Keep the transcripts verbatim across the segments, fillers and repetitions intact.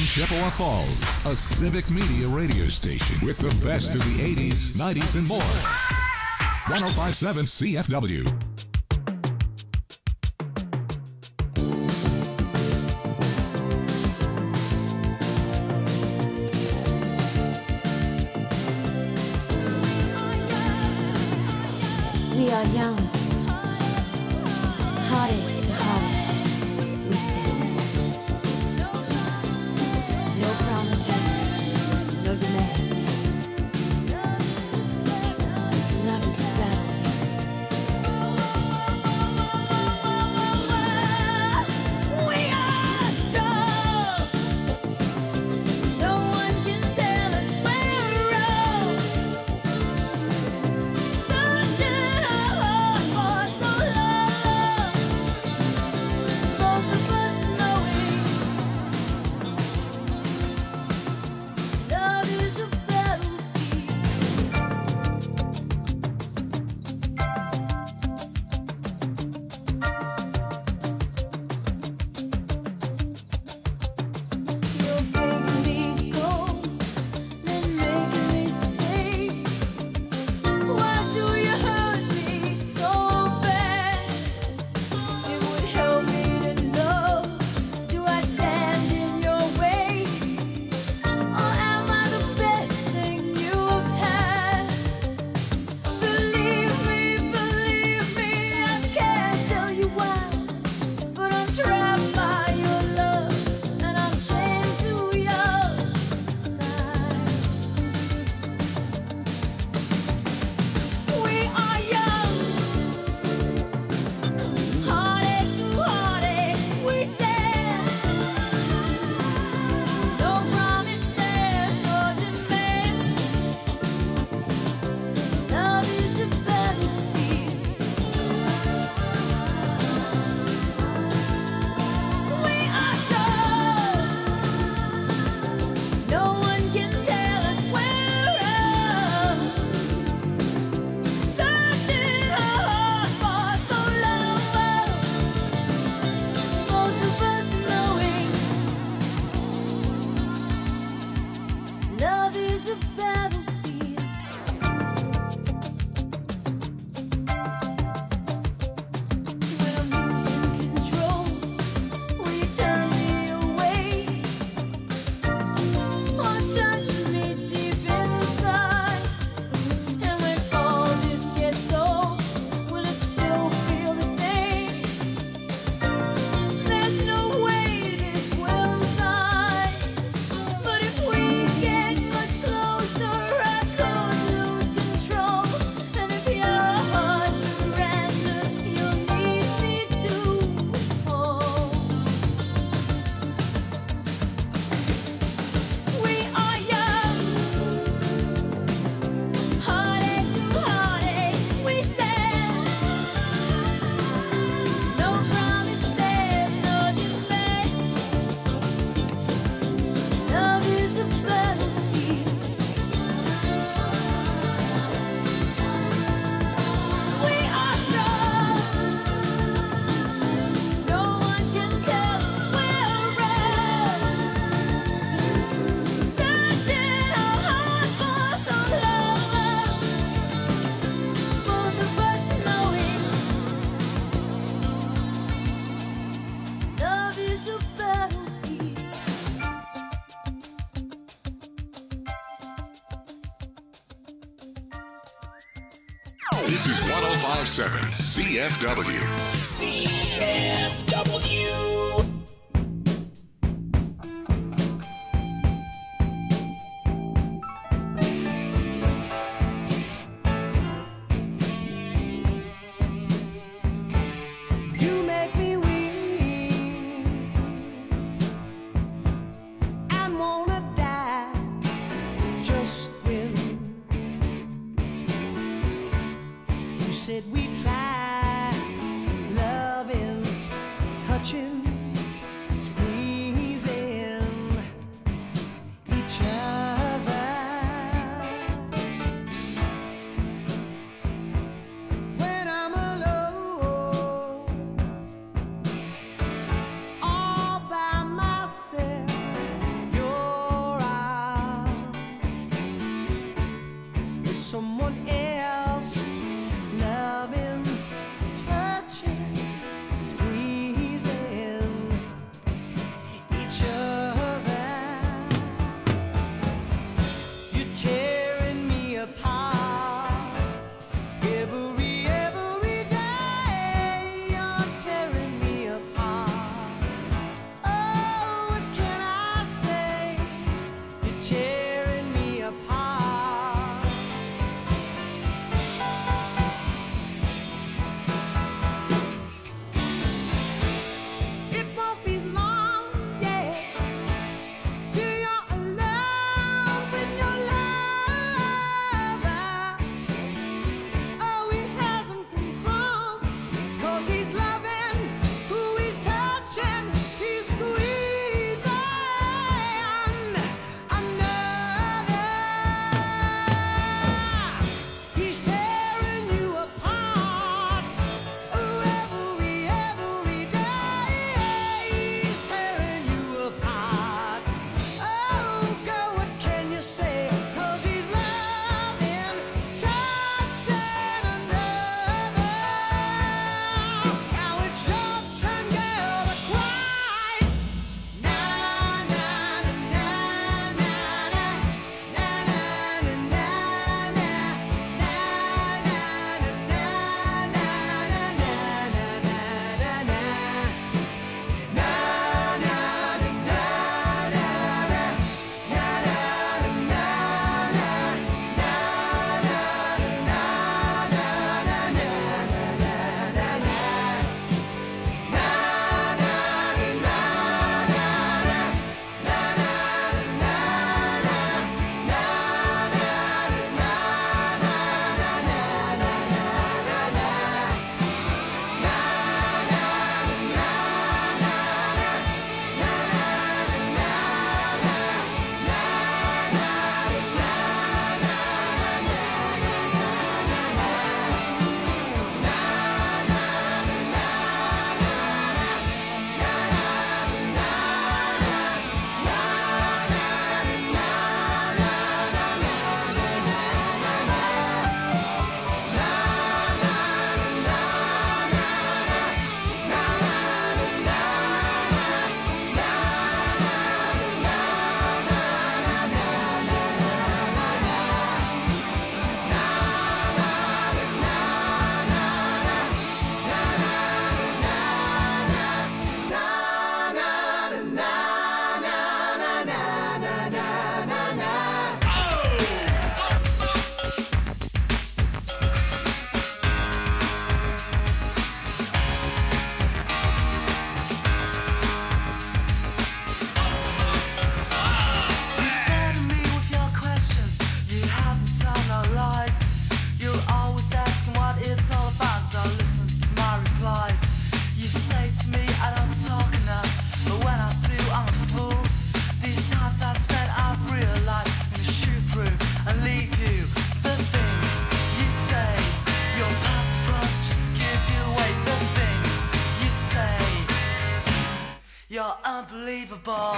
Chippewa Falls, a civic media radio station with the best of the eighties, nineties, and more. one oh five point seven C F W. We are young, heartache to heartache, we stand. No promises, no demands. Love is a battlefield. We are strong. No one can tell us where we're wrong. Searching our hearts for so long. Both of us knowing love is a battlefield. You're breaking me cold, then making me stay. Why do you hurt me so bad? It would help me to know. Do I stand in your way? Or am I the best thing you've had? Believe me, believe me, I can't tell you why. But I'm trapped by your love, and I'm chained to your side. We are young, heartache to heartache, we stand. No promises, no demands. Love is a battlefield. We are strong. No one can tell us where wrong. Searching our hearts for so long. Both of us knowing love is a battlefield. When I'm losing control, will you turn me away? Or touch me deep inside? And when all this gets old, will it still feel the same? There's no way this will die. But if we get much closer, I could lose control. And if your heart surrenders, you'll need me to hold. We are young, heartache to heartache, we stand. No promises, no demands. Love is a battlefield. We are strong. No one can tell us we're wrong. Searching our hearts for so long. Both of us knowing love is a battlefield. This is one oh five point seven C F W. C F W. You make me weak and wanna die just when you said we try loving, touching, unbelievable.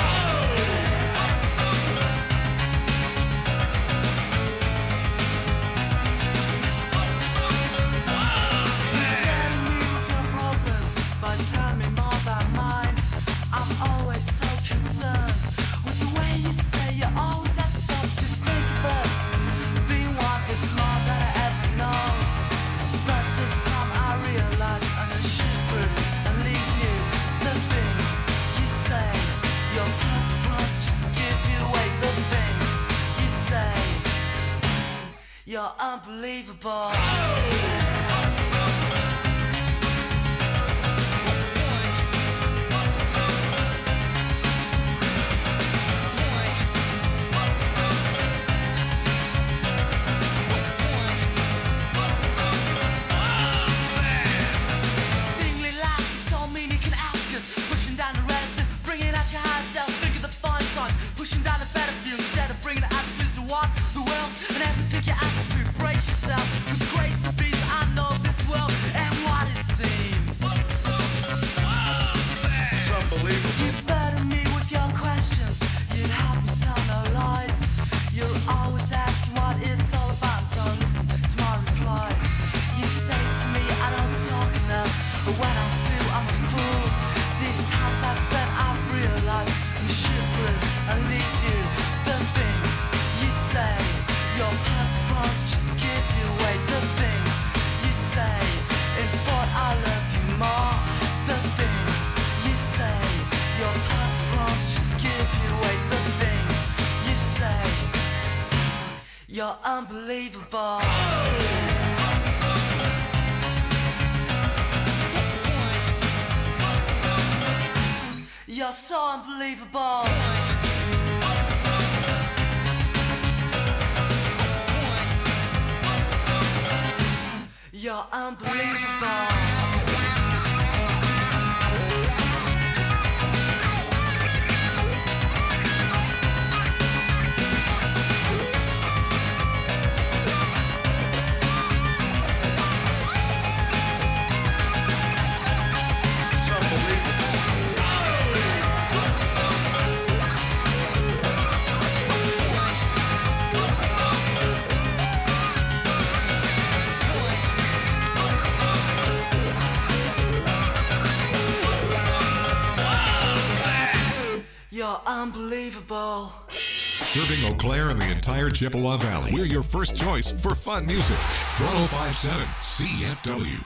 You're unbelievable. Singly laughs, don't mean you can ask us. Pushing down the reticence, bringing out your higher self. Think of the fun time, pushing down the better view instead of bringing the attitudes to walk the world and everything you ask to brace yourself. Cause grace to be, I know this world and what it seems. It's unbelievable. You better me with your questions. You'd have me tell no lies. You're always asking what it's all about. Don't listen to my replies. You say to me I don't talk enough, but when I do I'm a fool. These times I've spent I've realized I'm shivering and leave you. The things you say, your purpose just give you away. The things you say, in thought I love you more. The things you say, your purpose just give you away. The things you say, you're unbelievable. You're so unbelievable. You're unbelievable. It's unbelievable. You're unbelievable. Serving Eau Claire and the entire Chippewa Valley. We're your first choice for fun music. one oh five point seven C F W.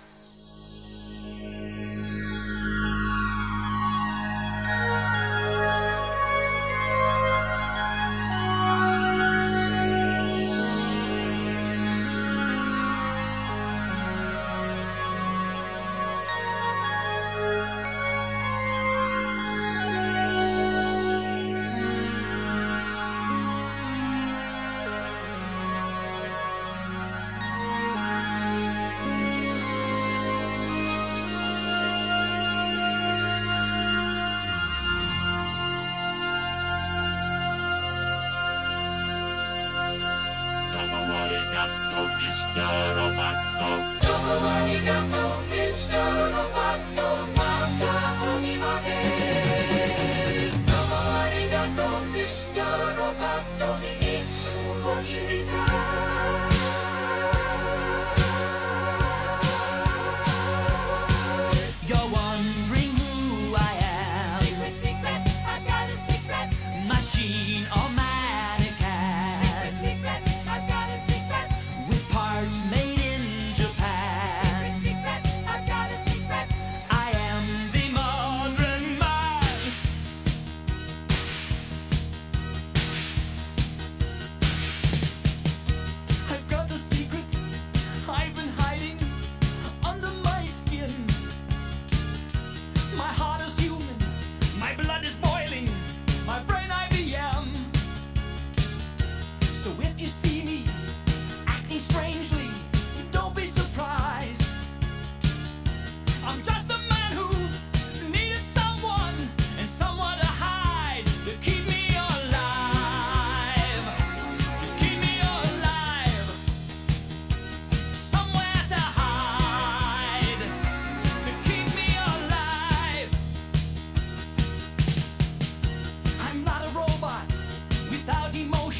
You're wondering who I am. Secret, secret, I've got a secret. Machine or mannequin. Secret, secret, I've got a secret. With parts made in Japan. Secret, secret, I've got a secret. I am the modern man.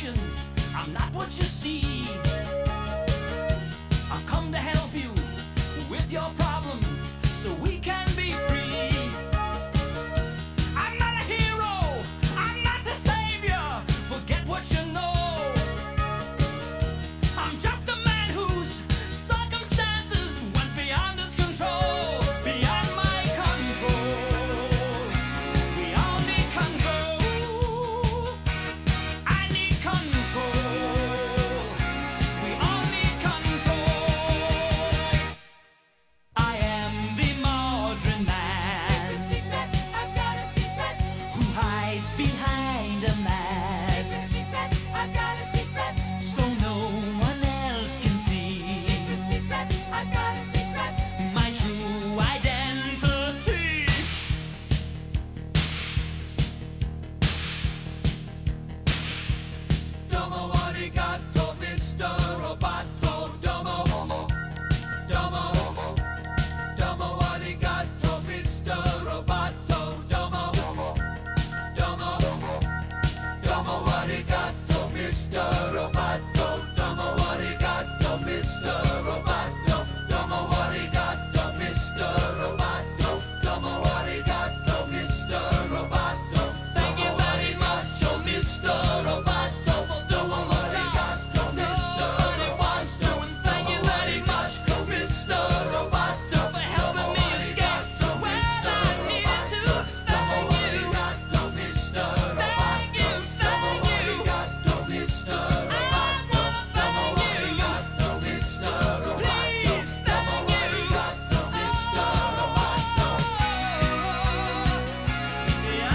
illusions. I'm not what you see. I've come to help you with your problems so we can be free. I'm not a hero, I'm not the savior. Forget what you know. I'm just a man whose circumstances went beyond his control, beyond my control. We all need control. I need control. We all need control. I am the modern man. Secret, secret, I've got a secret. Who hides behind a mask. Secret, secret, I've got a secret. So no one else can see. Secret, secret, I've got a secret. My true identity. Domo arigato, Mister Roboto. Domo, domo, domo arigato, Mister Roboto. Domo, domo, domo arigato, Mister Roboto. Domo arigato, Mister Roboto. Domo arigato, Mister Roboto. Domo arigato, Mister Roboto. Thank you very much, oh Mister Roboto, for doing what I asked, oh Mister Roboto. And thank you very much, oh Mister Roboto, for helping me escape when I needed to. Thank you, Mister Thank you, thank you. Mister Roboto. Thank you, Mister Roboto. Please, thank you, Mister Roboto. Yeah.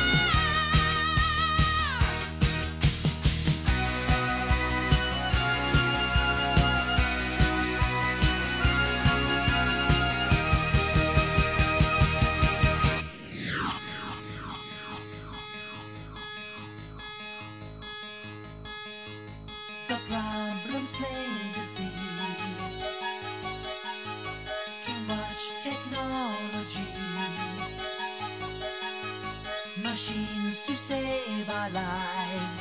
The problem's plain to see. Too much technology. Machines to save our lives.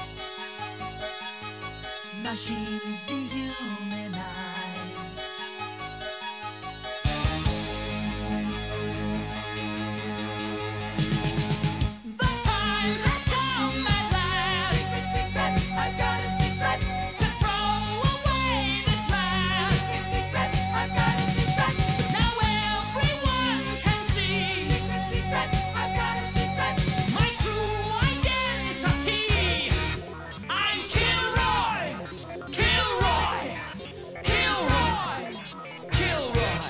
Machines dehumanize. The time has come at last. Secret, secret, I've got a secret. To throw away this mask. Secret, secret, I've got a secret. But now everyone can see. Secret, secret, I've got a secret. My true identity. I'm Kilroy. Kilroy. Kilroy. Kilroy.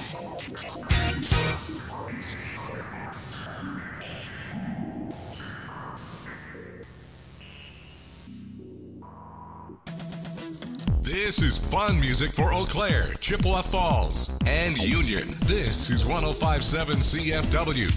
This is fun music for Eau Claire, Chippewa Falls, and Union. This is one oh five point seven C F W.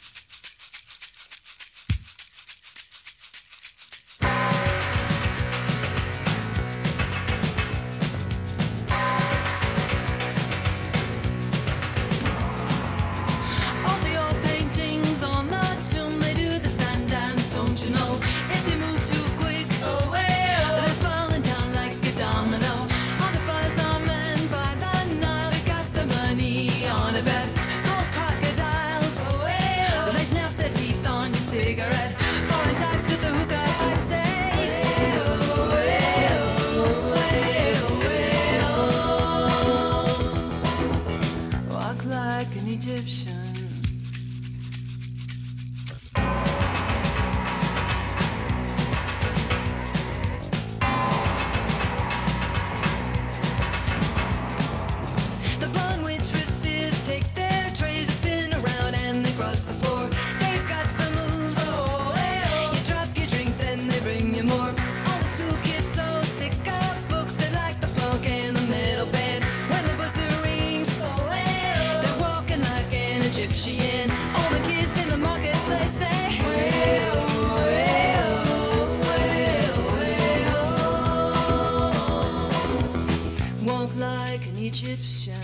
All the old paintings on the tomb, they do the sand dance, don't you know? If you move too quick, oh well, they're falling down like a domino. All the buzz on men by the Nile, they got the money on a bet. Gold crocodiles, oh well, they snap their teeth on your cigarette. Foreign types with the hookah pipe say, oh well, well, well. Walk like an Egyptian. The blonde waitresses take their trays, spin around and they cross the floor. They've got the moves, oh well. You drop your drink, then they bring you more. All the school kids so sick of books, they like the funk and the metal band. When the buzzer rings, oh well, they're walking like an Egyptian. All the kids in the marketplace say, well, well, well, well. Walk like an Egyptian.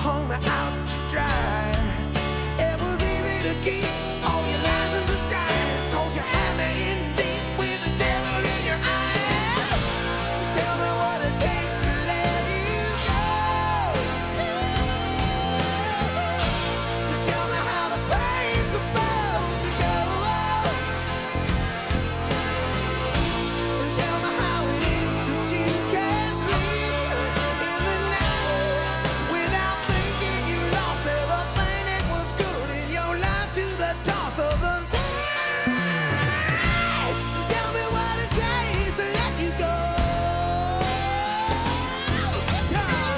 hung me out to dry. It was easy to keep all your lies in disguise, 'cause you had me in deep with the devil in your eyes. Tell me what it takes to let you go. Tell me how the pain's supposed to go. Tell me how it is that you can't sleep in the night without thinking you lost everything that was good in your life to the toss of the dice. Tell me what it takes to let you go. Guitar.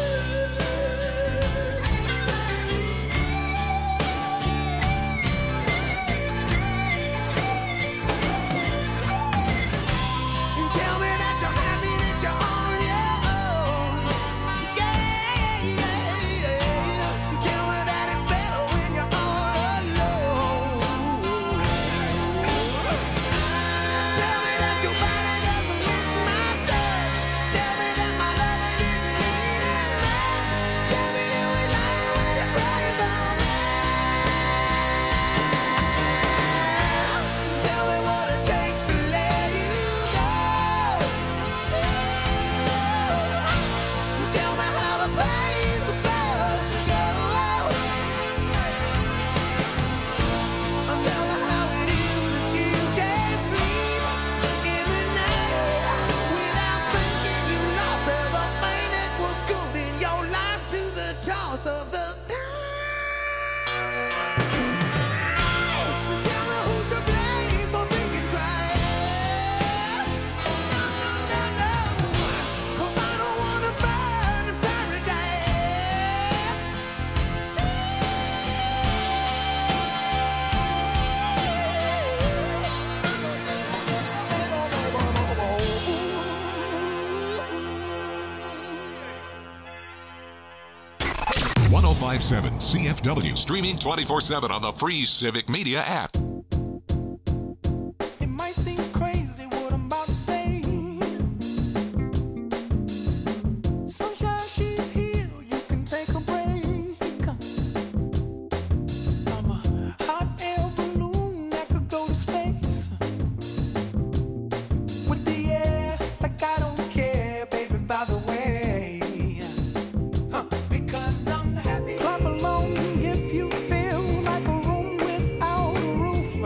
Tell me that you're happy, that you're on your own. Yeah, yeah, yeah. Tell me that it's better when you're all alone. Tell me that your body doesn't miss my touch. Tell me that my love didn't mean that much. Tell me you ain't lying when you're crying for me. Tell me what it takes to let you go. Tell me how the pain's supposed to go. Tell me how it is that you can't sleep in the night without thinking you lost everything that was good in your life to the toss of the dice. Tell me who's to blame for thinking twice. No, no, no, no, 'cause I don't wanna burn in paradise. one oh five point seven C F W. Streaming twenty-four seven on the free Civic Media app. It might seem crazy what I'm about to say. Sunshine, she's here, you can take a break. I'm a hot air balloon that could go to space. With the air, like I don't care, baby, by the way. Huh, because I'm happy. Clap along if you feel like a room without a roof.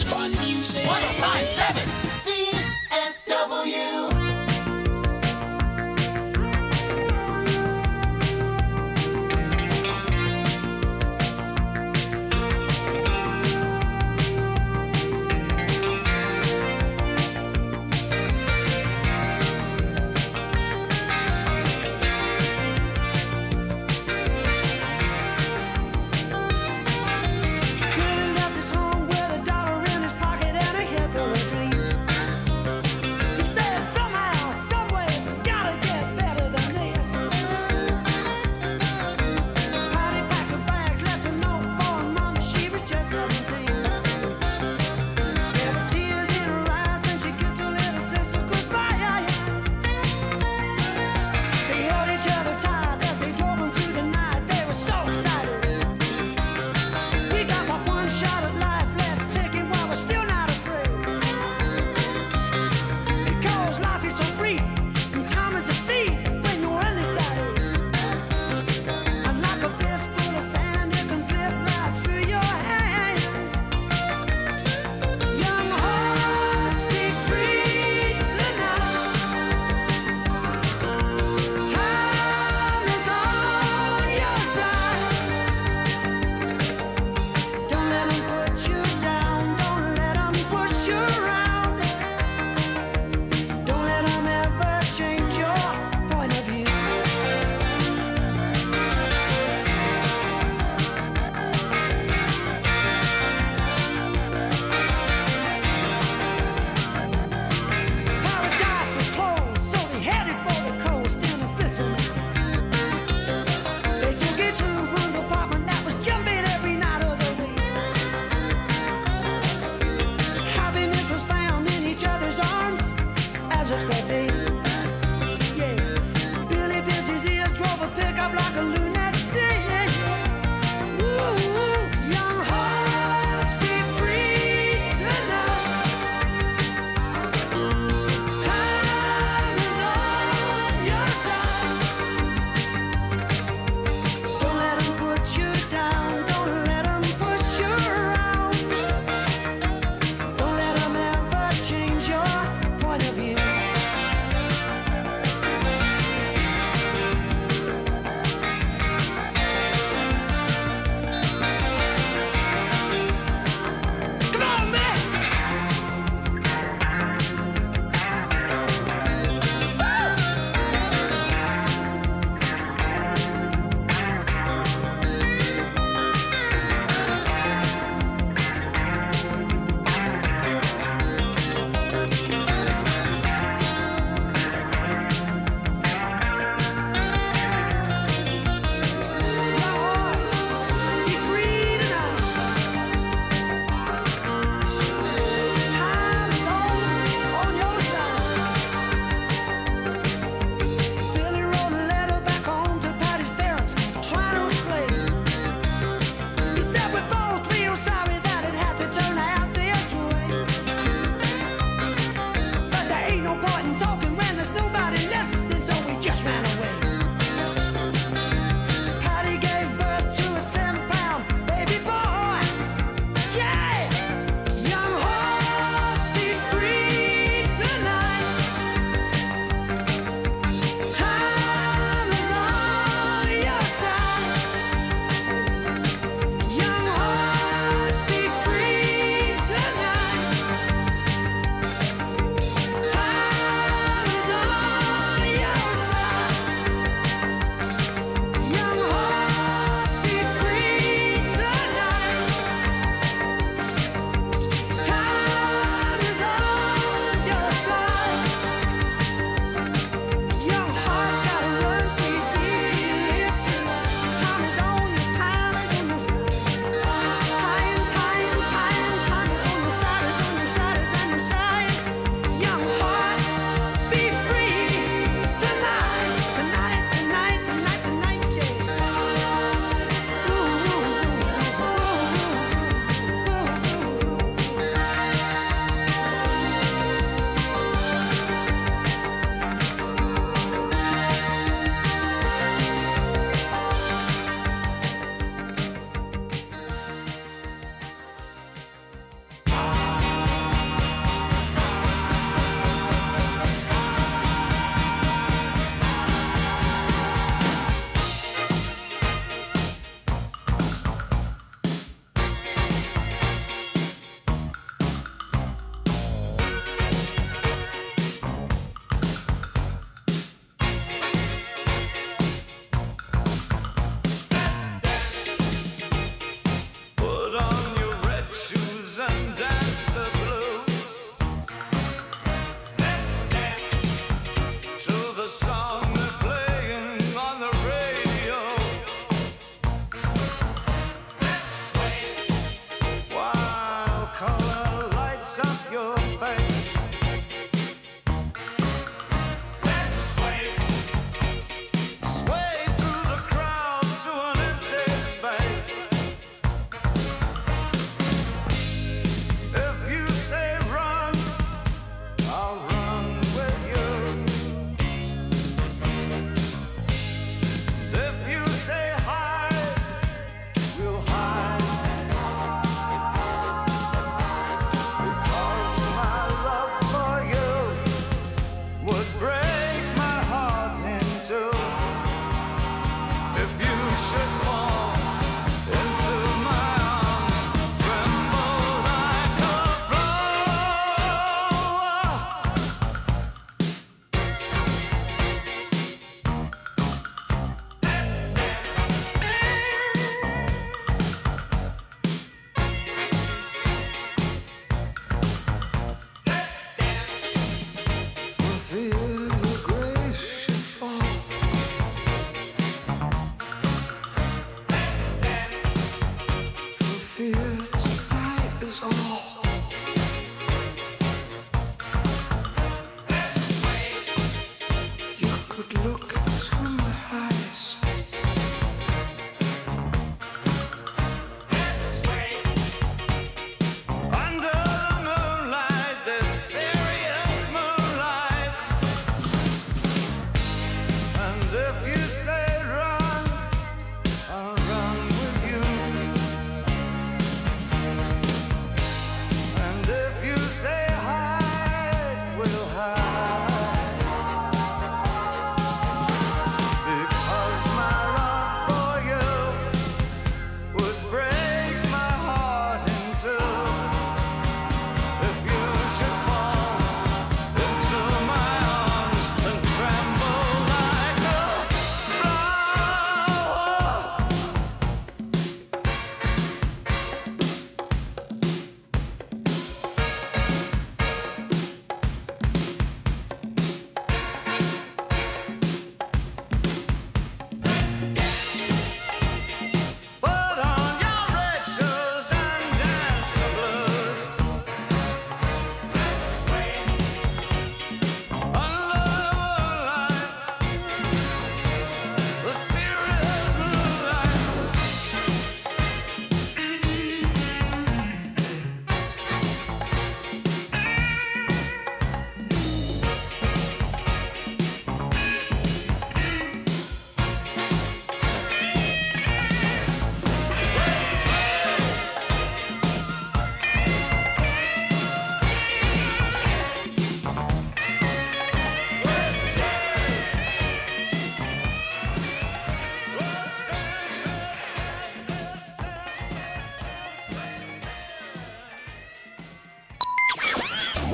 fun music. one oh five point seven C F W. Living at this home with a dollar in his pocket and a head full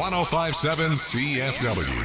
one oh five point seven C F W.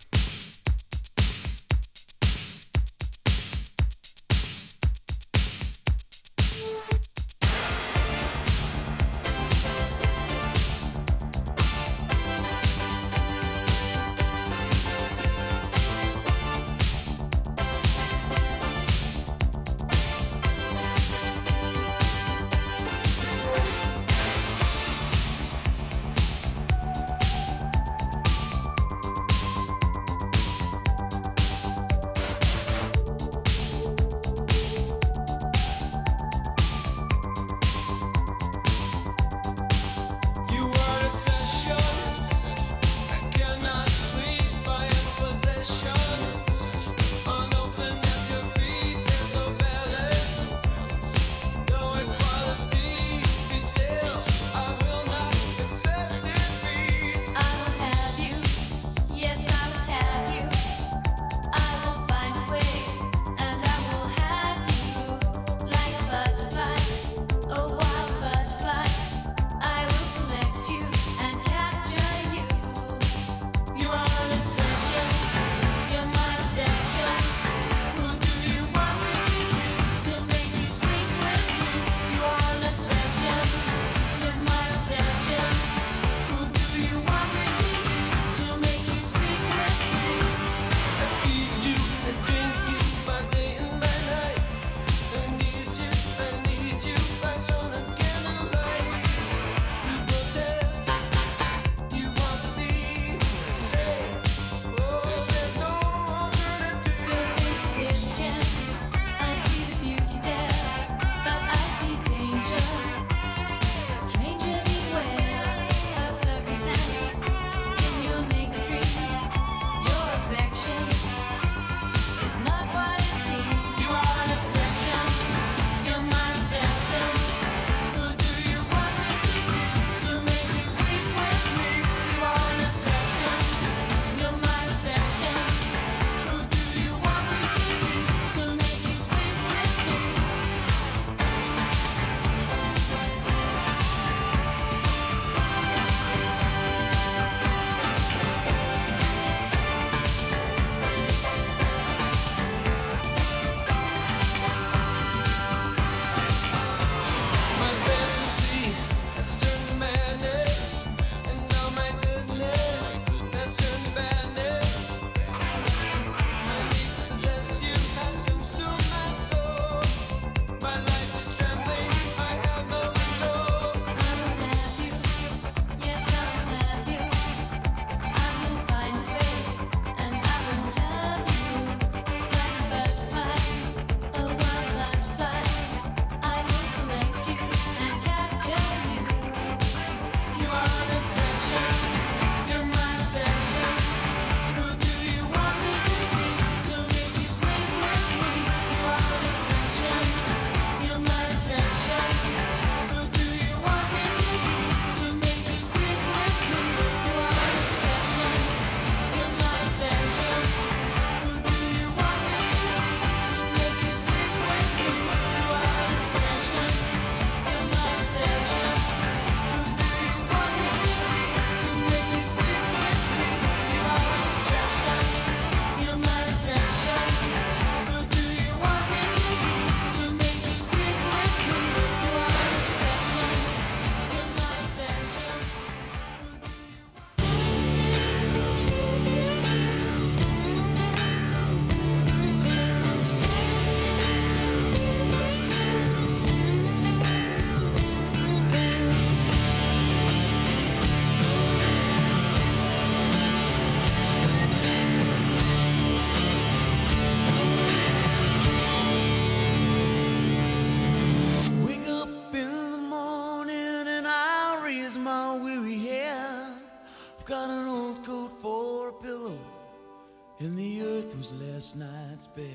and the earth was last night's bed.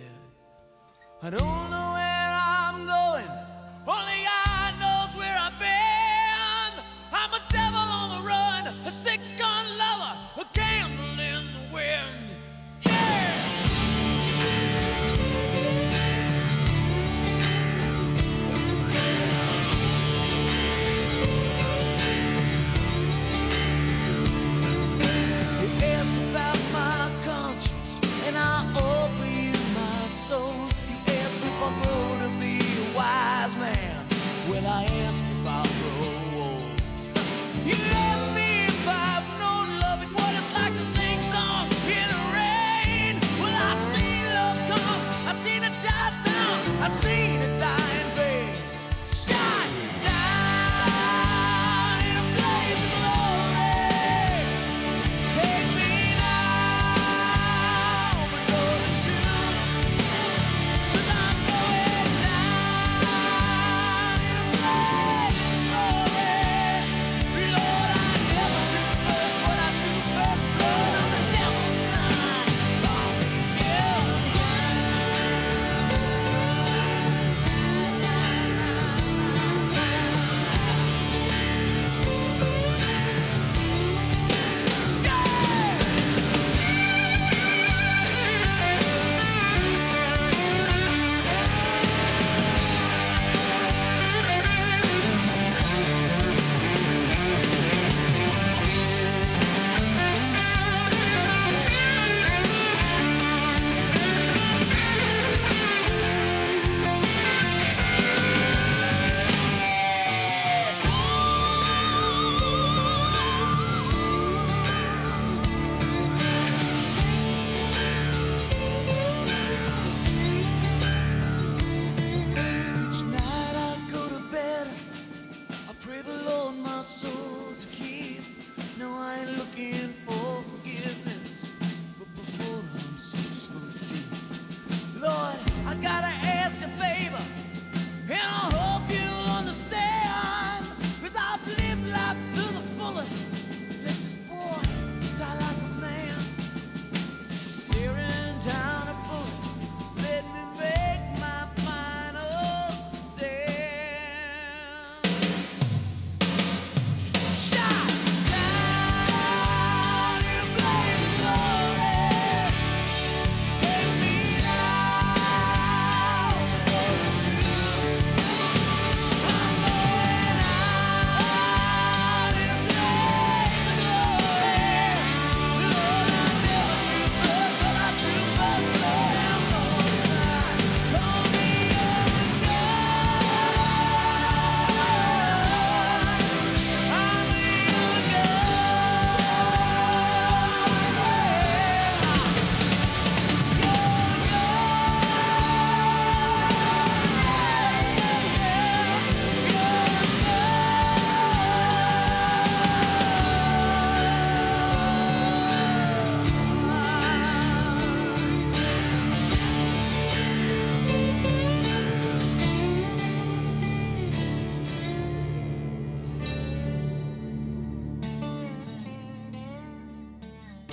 I don't know where I'm going, only God knows where I've been. I'm a devil on the run, a six-gun lover, a candle in the wind.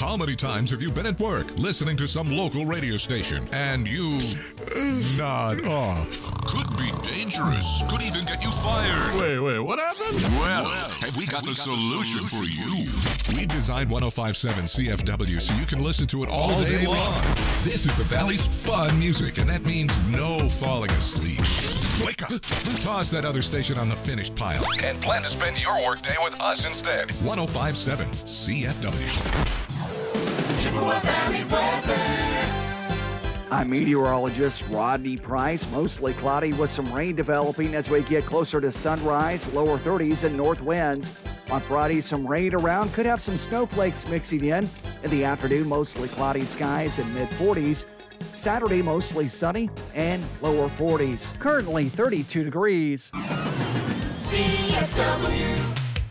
How many times have you been at work listening to some local radio station and you nod off? Could be dangerous. Could even get you fired. Wait, wait, what happened? Well, have we got the solution for you? We've designed one oh five point seven C F W so you can listen to it all day long. This is the Valley's fun music, and that means no falling asleep. Wake up. Toss that other station on the finished pile and plan to spend your workday with us instead. one oh five point seven C F W. Chippewa Valley weather. I'm meteorologist Rodney Price. Mostly cloudy with some rain developing as we get closer to sunrise, lower thirties and north winds. On Friday, some rain around, could have some snowflakes mixing in. In the afternoon, mostly cloudy skies and mid forties. Saturday, mostly sunny and lower forties. Currently thirty-two degrees. C F W.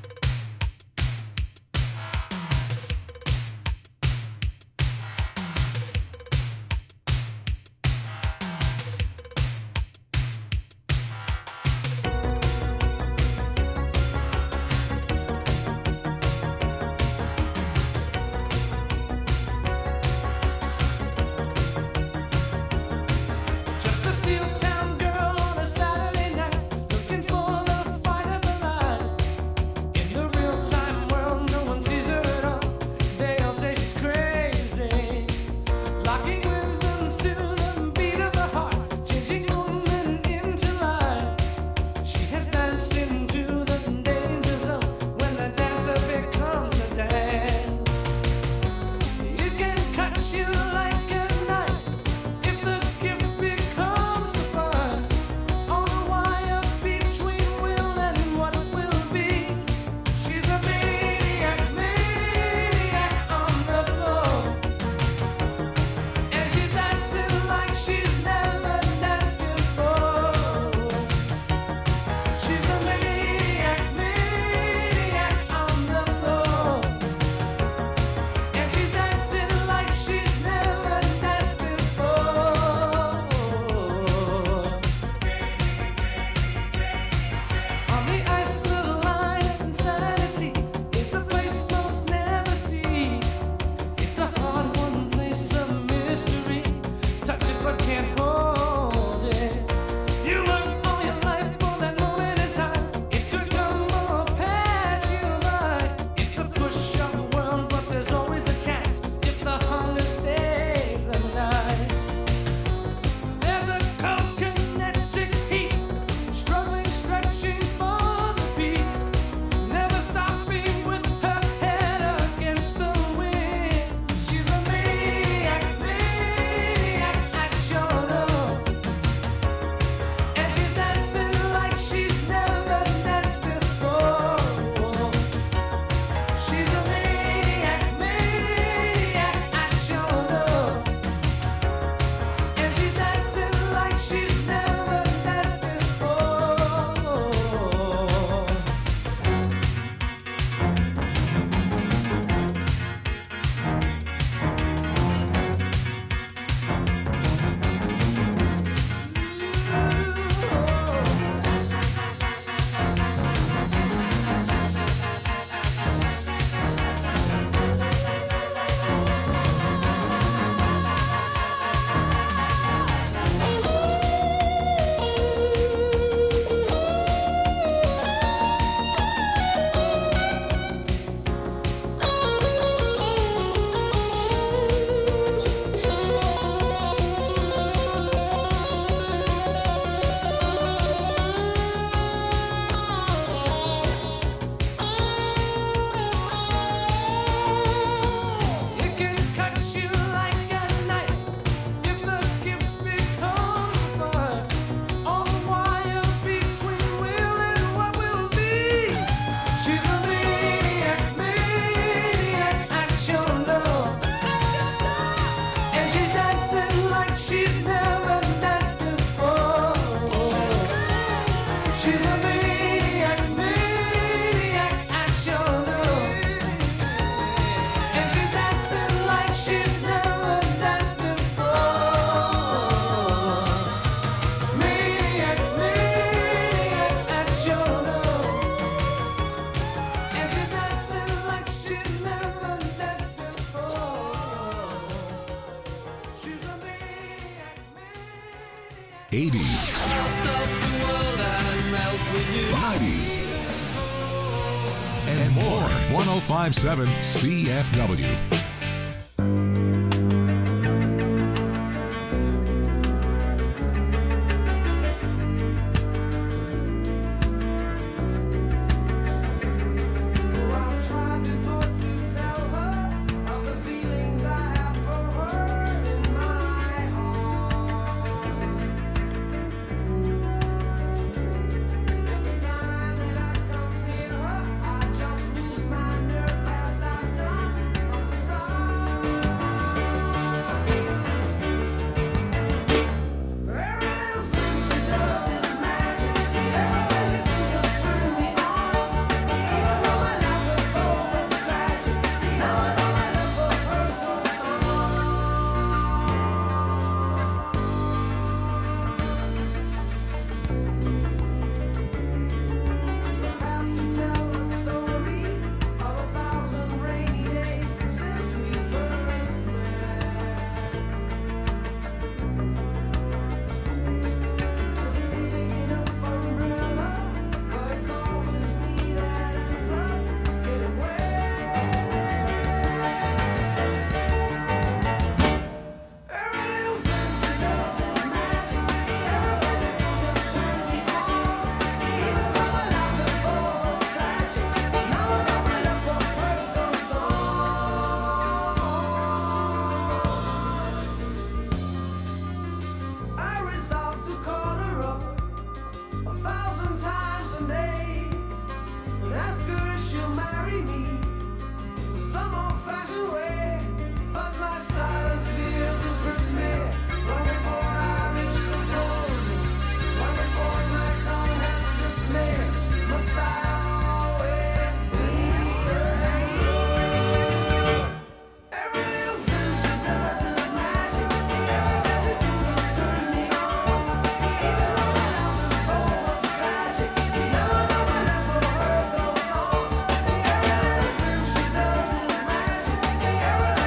Just a steel town girl on a Saturday night, looking for the fight of her life. eighties, I'll stop the world and melt with you. nineties, and more. one oh five point seven C F W. I've tried before to tell her of the feelings I have for her in my heart. Every time that I come near her, I just lose my nerve as I've done from the start. Every little thing she does is magic. Everything she do just turn me on. Even though my life before was tragic, now I know my love for her goes on. Have to tell a story of a thousand rainy days since we first met. It's a big enough umbrella, but it's always me that ends up getting wet. Every little thing she does is magic. Everything she do just turn me on. Even though my life before was tragic, now I know my love for her goes on. I resolve to call her up a thousand times a day and ask her if she'll marry me some old-fashioned way. But my silent fears have gripped me long before I reach the phone, long before my tongue has stripped me. Must I always be alone? Every little thing she does is magic. Everything she do just turn me on. Even though my love before was tragic, now I know my love for her goes on. Every little thing she does is magic. Everything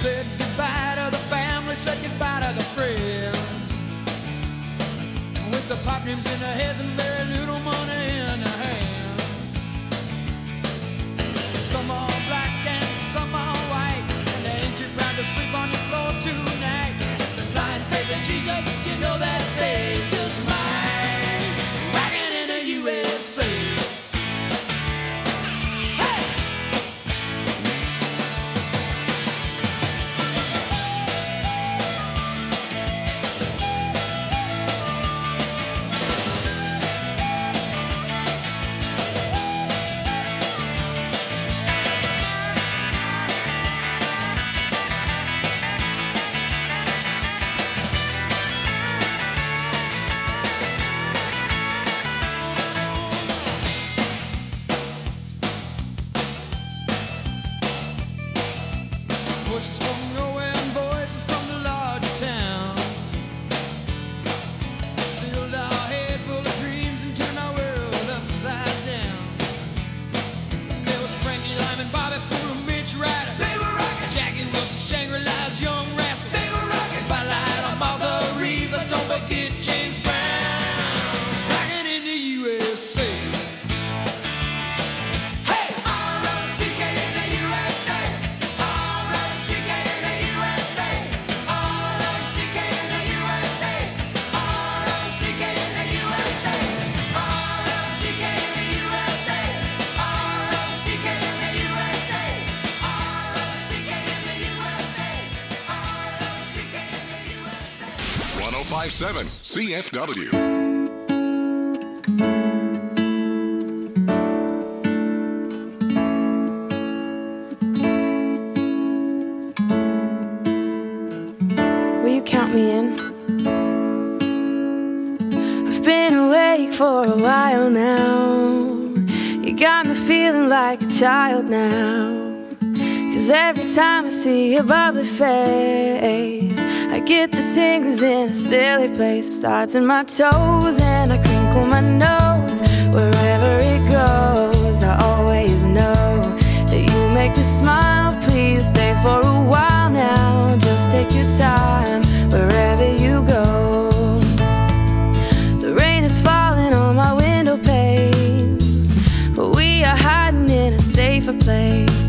Said goodbye to the family, said goodbye to the friends. With the pop names in their heads and very little money in their hands. Some are black and some are white, and they ain't too proud to sleep on the floor tonight. The blind faith in Jesus, you know that they just might. Rockin' in the U S A. Voices from nowhere and voices from the larger town filled our head full of dreams and turned our world upside down. There was Frankie Lyman, Bobby Fuller, Mitch Ryder. They were rockin'. Jackie Wilson, Shangri-La's Young Rascals. They were rockin'. Spotlight on Martha Reeves. Let's don't forget James Brown. Rockin' in the U S A. Hey! R O C K in the U S A. R O C K in the U S A. R O C K in the U S A. R O C K in the U S A. R O C K in the U S A. R O C K in the U S A. R O C K in the U S A. R O C K in the U S A. one oh five point seven C F W. Will you count me in? I've been awake for a while now. You got me feeling like a child now. Cause every time I see your bubbly face, I get the tingles in a silly place. It starts in my toes and I crinkle my nose. Wherever it goes, I always know that you make me smile. Please stay for a while now. Just take your time wherever you go. The rain is falling on my window pane, but we are hiding in a safer place.